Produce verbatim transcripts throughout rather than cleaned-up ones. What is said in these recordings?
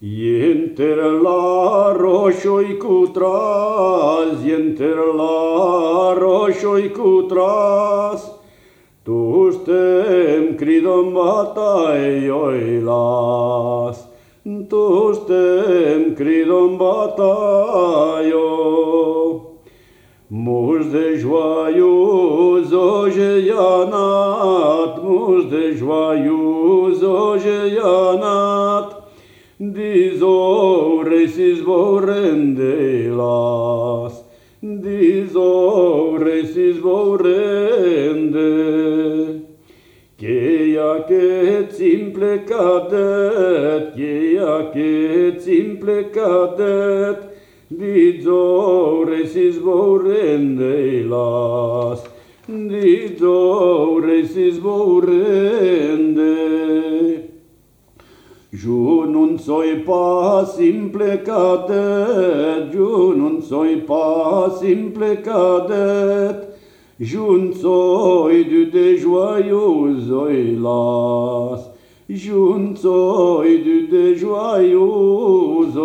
Enter la roșoi cu tras, enter la roșoi cu tras, tu stem cridom batai oi las, tu stem cridom bataio. Muž de joyeux ojeanat, muž de joyeux ojeanat, Dizore si svorrende las, dizore si svorrende. Cheia che simple cadet, cheia che simple cadet, dizore si svorrende las, dizore si svorrende. Giù non soi pa simple cadet, giù non soi pa simple cadet, giù non soi du de joyeux oi las, giù non soi du de joyeux.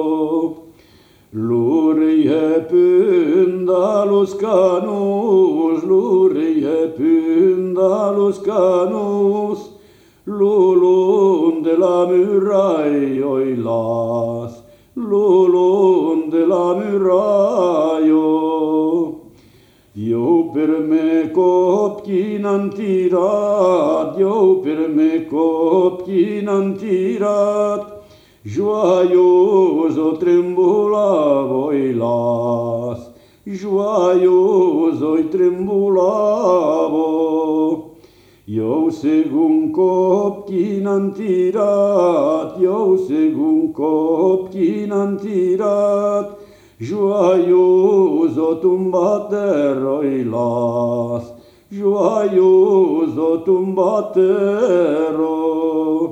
Lurie punda los canus, lurie punda los canus, Lulun de la muraille oi las, lulun de la muraille. Eu per me copchi n-am tirat, eu per me copchi n-am tirat, joios o trembula voi las, joios o trembula. Eu segun copchi n-am tirat, eu segun copchi n-am tirat, joios o tumbatero oi las, joios o tumbatero.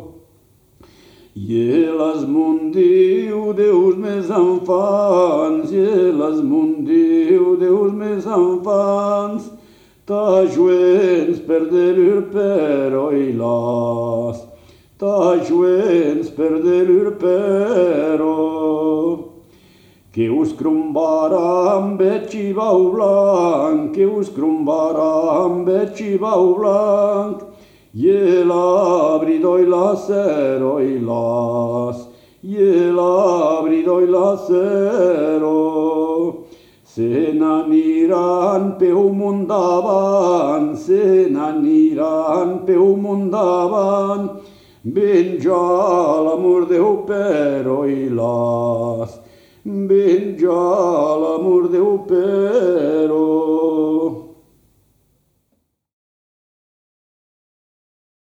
Elas mundiu Deus mes enfants, elas mundiu Deus mes enfants, ta joens perderur per oi las, ta joens perderur pero. Que us crumbaram beci bau blanc, que us crumbaram beci bau blanc, el abridoi laser oi las, el abridoi lasero. Se n'aniran pe un mundavan, se n'aniran pe un mundavan, benja l'amor Deu per oi las, benja l'amor Deu per